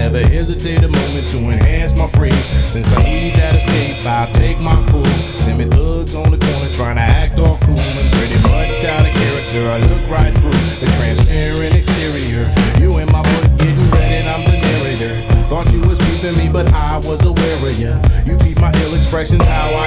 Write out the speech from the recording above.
never hesitate a moment to enhance my freedom. Since I need that escape, I'll take my pool. Send me thugs on the corner trying to act all cool and pretty much out of character. I look right through the transparent exterior. You in my book getting ready, and I'm the narrator. Thought you was peeping me, but I was aware of ya. You peep my ill expressions, how I